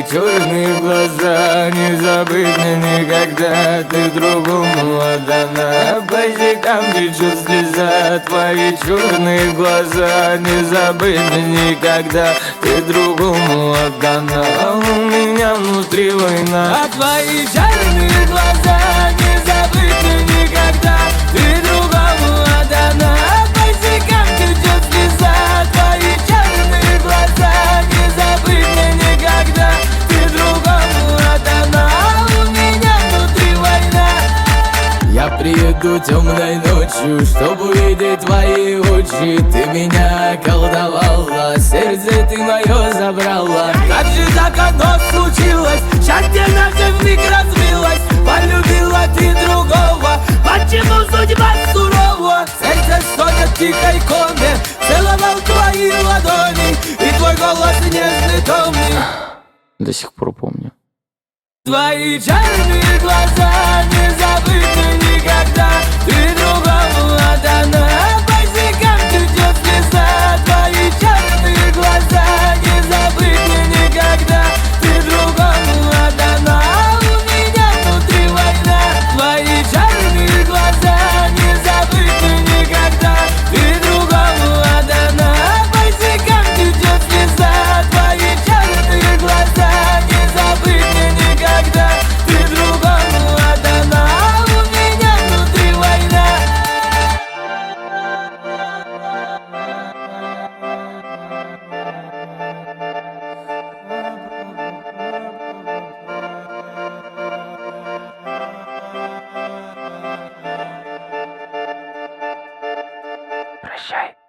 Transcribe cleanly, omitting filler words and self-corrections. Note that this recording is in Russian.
Твои черные глаза не забыть мне никогда. Ты другому отдана, по щекам течет слеза. Твои черные глаза не забыть мне никогда. Ты другому отдана, а у меня внутри война. А твои черные глаза не забыть мне никогда. Ты другому отдана, по щекам течет слеза. Твои черные глаза не забыть мне никогда. Ты другому отдана, а у меня внутри война. Я приеду темной ночью, чтобы увидеть твои очи. Ты меня околдовала, сердце ты мое забрала. Как же так оно случилось? Счастье наше вмиг разбилось. Полюбила ты другого, почему судьба сурова? Сердце стонет в тихой коме, целовал твои ладони, и твой голос нежный, томный. До сих пор помню. Твои черные глаза не забыть мне никогда. Ты другому отдана, по щекам течет слеза. Твои черные глаза не забыть мне никогда. Ты другому отдана, а у меня внутри война. Твои черные глаза не забыть мне никогда. Ты другому отдана, по щекам течет слеза. Твои черные глаза не забыть мне никогда. Ты другому отдана, а у меня внутри война. Прощай.